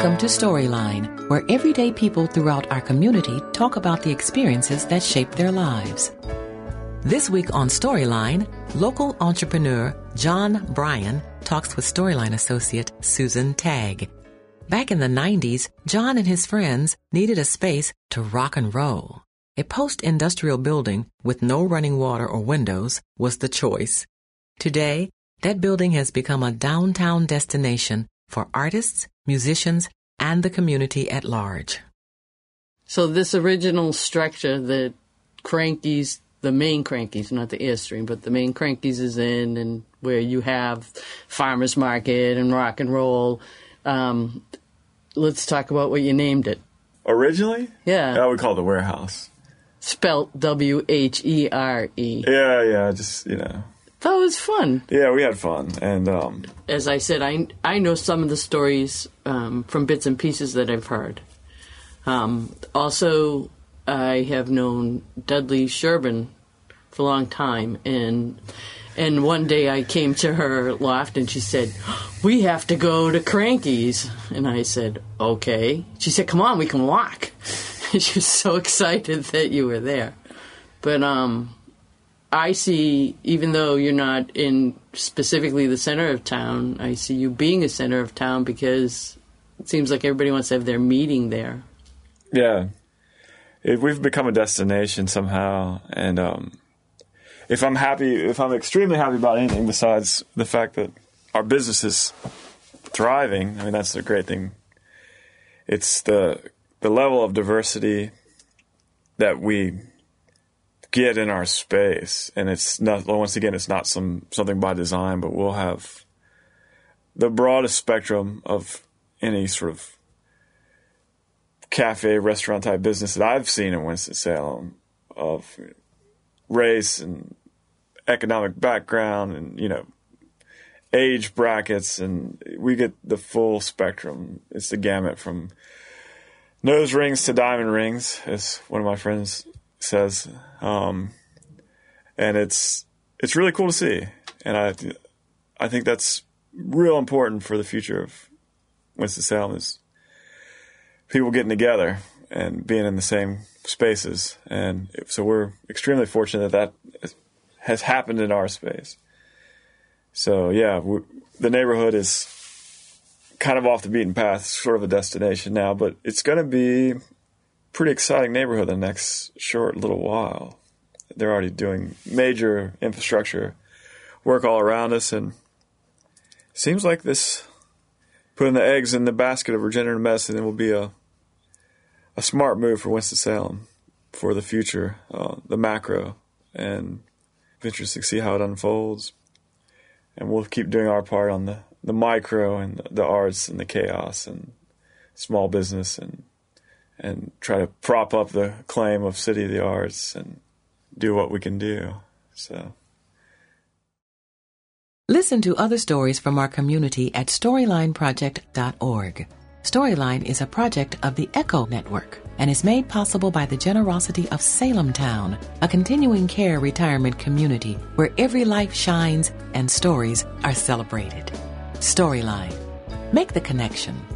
Welcome to Storyline, where everyday people throughout our community talk about the experiences that shape their lives. This week on Storyline, local entrepreneur John Bryan talks with Storyline associate Susan Tagg. Back in the 90s, John and his friends needed a space to rock and roll. A post-industrial building with no running water or windows was the choice. Today, that building has become a downtown destination for artists, musicians, and the community at large. So this original structure that Cranky's, the main Cranky's, not the Airstream, but the main Cranky's is in, and where you have farmers market and rock and roll. Let's talk about what you named it. Originally? Yeah. We call it the Warehouse. Spelt W-H-E-R-E. Yeah, just, That was fun. Yeah, we had fun. And as I said, I know some of the stories from bits and pieces that I've heard. Also, I have known Dudley Sherbin for a long time, and one day I came to her loft and she said, "We have to go to Cranky's." And I said, "Okay." She said, "Come on, we can walk." She was so excited that you were there. But I see, even though you're not in specifically the center of town, I see you being a center of town because it seems like everybody wants to have their meeting there. Yeah. We've become a destination somehow. And if I'm extremely happy about anything besides the fact that our business is thriving, I mean, that's the great thing. It's the level of diversity that we get in our space, and it's not, once again, it's not something by design, but we'll have the broadest spectrum of any sort of cafe, restaurant type business that I've seen in Winston-Salem, of race and economic background and, age brackets, and we get the full spectrum. It's the gamut from nose rings to diamond rings, as one of my friends says. And it's really cool to see. And I think that's real important for the future of Winston-Salem, is people getting together and being in the same spaces. And so we're extremely fortunate that has happened in our space. So yeah, the neighborhood is kind of off the beaten path, sort of a destination now, but it's going to be a pretty exciting neighborhood the next short little while. They're already doing major infrastructure work all around us, and it seems like this, putting the eggs in the basket of regenerative medicine, will be a smart move for Winston-Salem for the future, the macro, and it's interesting to see how it unfolds. And we'll keep doing our part on the micro and the arts and the chaos and small business, and try to prop up the claim of City of the Arts and do what we can do. So, listen to other stories from our community at StorylineProject.org. Storyline is a project of the Echo Network and is made possible by the generosity of Salem Town, a continuing care retirement community where every life shines and stories are celebrated. Storyline. Make the connection.